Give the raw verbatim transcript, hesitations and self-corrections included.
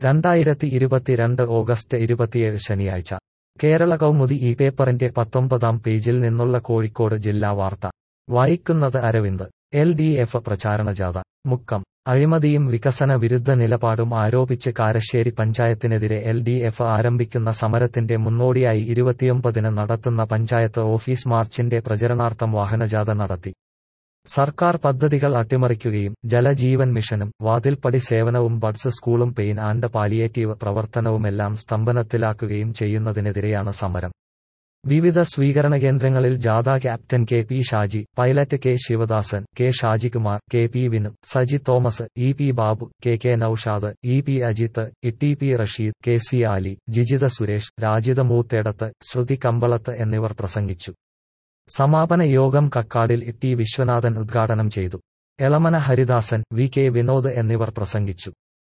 രണ്ടായിരത്തി ഇരുപത്തിരണ്ട് ഓഗസ്റ്റ് ഇരുപത്തിയേഴ് ശനിയാഴ്ച കേരള കൗമുദി ഈ പേപ്പറിന്റെ പത്തൊമ്പതാം പേജിൽ നിന്നുള്ള കോഴിക്കോട് ജില്ലാ വാർത്ത വായിക്കുന്നത് അരവിന്ദ്. എൽ ഡി എഫ് പ്രചാരണ ജാഥ മുക്കം. അഴിമതിയും വികസന വിരുദ്ധ നിലപാടും ആരോപിച്ച് കാരശ്ശേരി പഞ്ചായത്തിനെതിരെ എൽ ഡി എഫ് ആരംഭിക്കുന്ന സമരത്തിന്റെ മുന്നോടിയായി ഇരുപത്തിയൊമ്പതിന് നടത്തുന്ന പഞ്ചായത്ത് ഓഫീസ് മാർച്ചിന്റെ പ്രചരണാർത്ഥം വാഹനജാഥ നടത്തി. സർക്കാർ പദ്ധതികൾ അട്ടിമറിക്കുകയും ജലജീവൻ മിഷനും വാതിൽപ്പടി സേവനവും ബഡ്സ് സ്കൂളും പെയിൻ ആൻഡ് പാലിയേറ്റീവ് പ്രവർത്തനവുമെല്ലാം സ്തംഭനത്തിലാക്കുകയും ചെയ്യുന്നതിനെതിരെയാണ് സമരം. വിവിധ സ്വീകരണ കേന്ദ്രങ്ങളിൽ ജാഥ captain K P Shaji, pilot K Sivadasan, K Shajikumar, K P Vinu, Saji Thomas, E P Babu, K K Noushad, E P Ajith, E P Rasheed, K C Ali, Jijitha Suresh, Rajitha Moothedath, Sruthi Kambalath എന്നിവർ പ്രസംഗിച്ചു. സമാപന യോഗം കക്കാടിൽ ടി വിശ്വനാഥൻ ഉദ്ഘാടനം ചെയ്തു. എളമന ഹരിദാസൻ, വി കെ വിനോദ് എന്നിവർ പ്രസംഗിച്ചു.